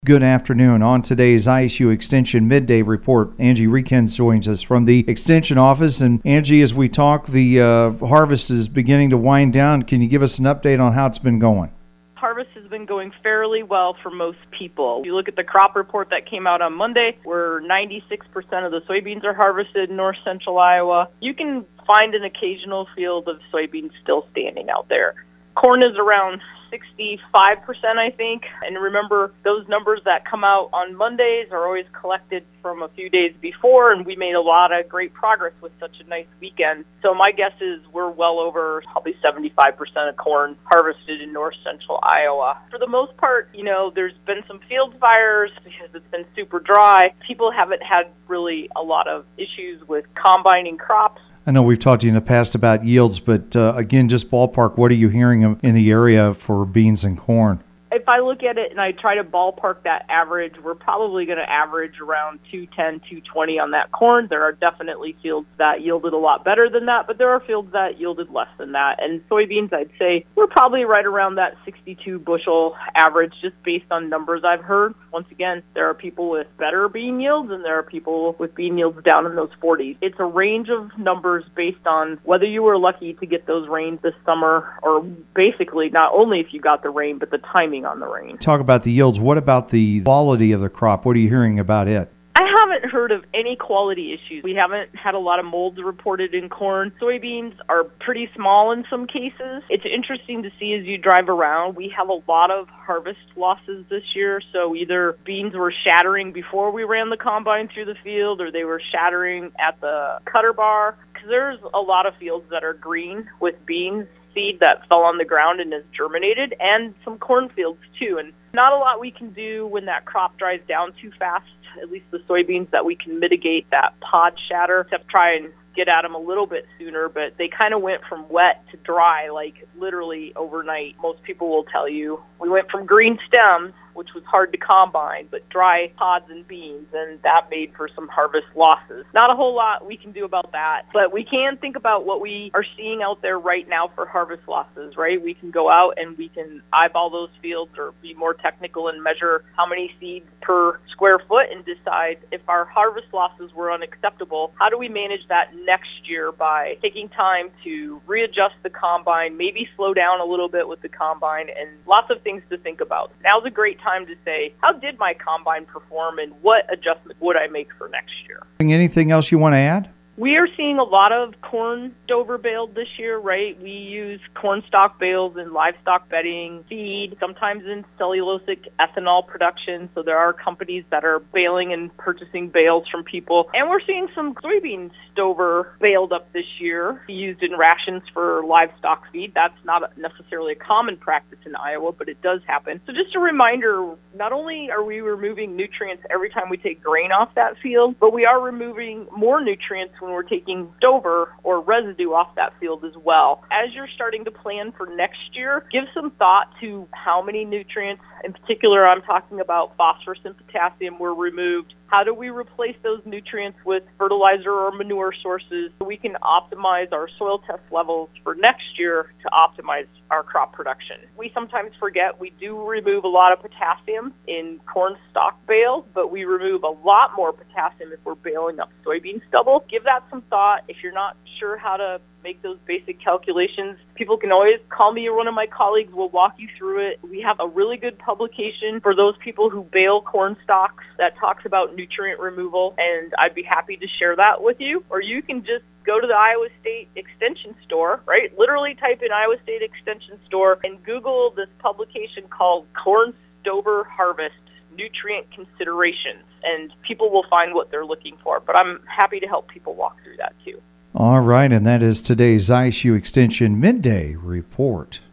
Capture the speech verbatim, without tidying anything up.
Good afternoon. On today's I S U Extension Midday Report, Angie Rekens joins us from the Extension office. And Angie, as we talk, the uh, harvest is beginning to wind down. Can you give us an update on how it's been going? Harvest has been going fairly well for most people. If you look at the crop report that came out on Monday, where ninety-six percent of the soybeans are harvested in north central Iowa. You can find an occasional field of soybeans still standing out there. Corn is around sixty-five percent, I think. And remember, those numbers that come out on Mondays are always collected from a few days before, and we made a lot of great progress with such a nice weekend. So my guess is we're well over probably seventy-five percent of corn harvested in north central Iowa. For the most part, you know, there's been some field fires because it's been super dry. People haven't had really a lot of issues with combining crops. I know we've talked to you in the past about yields, but uh, again, just ballpark, what are you hearing in the area for beans and corn? If I look at it and I try to ballpark that average, we're probably going to average around two ten, two twenty on that corn. There are definitely fields that yielded a lot better than that, but there are fields that yielded less than that. And soybeans, I'd say we're probably right around that sixty-two bushel average just based on numbers I've heard. Once again, there are people with better bean yields and there are people with bean yields down in those forties. It's a range of numbers based on whether you were lucky to get those rains this summer, or basically not only if you got the rain, but the timing on the rain. Talk about the yields. What about the quality of the crop? What are you hearing about it? I haven't heard of any quality issues. We haven't had a lot of molds reported in corn. Soybeans are pretty small in some cases. It's interesting to see as you drive around. We have a lot of harvest losses this year. So either beans were shattering before we ran the combine through the field, or they were shattering at the cutter bar. Because there's a lot of fields that are green with beans seed that fell on the ground and has germinated, and some cornfields too. And not a lot we can do when that crop dries down too fast, at least the soybeans, that we can mitigate that pod shatter, except try and get at them a little bit sooner. But they kind of went from wet to dry, like literally overnight. Most people will tell you we went from green stems, which was hard to combine, but dry pods and beans, and that made for some harvest losses. Not a whole lot we can do about that, but we can think about what we are seeing out there right now for harvest losses, right? We can go out and we can eyeball those fields or be more technical and measure how many seeds per square foot and decide if our harvest losses were unacceptable, how do we manage that next year by taking time to readjust the combine, maybe slow down a little bit with the combine, and lots of things to think about. Now's a great time to say, how did my combine perform and what adjustment would I make for next year? Anything else you want to add? We are seeing a lot of corn stover baled this year, right? We use corn stalk bales in livestock bedding, feed, sometimes in cellulosic ethanol production. So there are companies that are baling and purchasing bales from people. And we're seeing some soybean stover baled up this year, used in rations for livestock feed. That's not necessarily a common practice in Iowa, but it does happen. So just a reminder, not only are we removing nutrients every time we take grain off that field, but we are removing more nutrients when we're taking stover or residue off that field as well. As you're starting to plan for next year, give some thought to how many nutrients, in particular I'm talking about phosphorus and potassium, were removed. How do we replace those nutrients with fertilizer or manure sources so we can optimize our soil test levels for next year to optimize our crop production? We sometimes forget we do remove a lot of potassium in corn stalk bales, but we remove a lot more potassium if we're baling up soybean stubble. Give that some thought. If you're not sure how to make those basic calculations, people can always call me or one of my colleagues. We'll walk you through it. We have a really good publication for those people who bale corn stalks that talks about nutrient removal, and I'd be happy to share that with you. Or you can just go to the Iowa State Extension store, right? Literally type in Iowa State Extension store and Google this publication called Corn Stover Harvest Nutrient Considerations, and people will find what they're looking for. But I'm happy to help people walk through that too. All right, and that is today's I S U Extension Midday Report.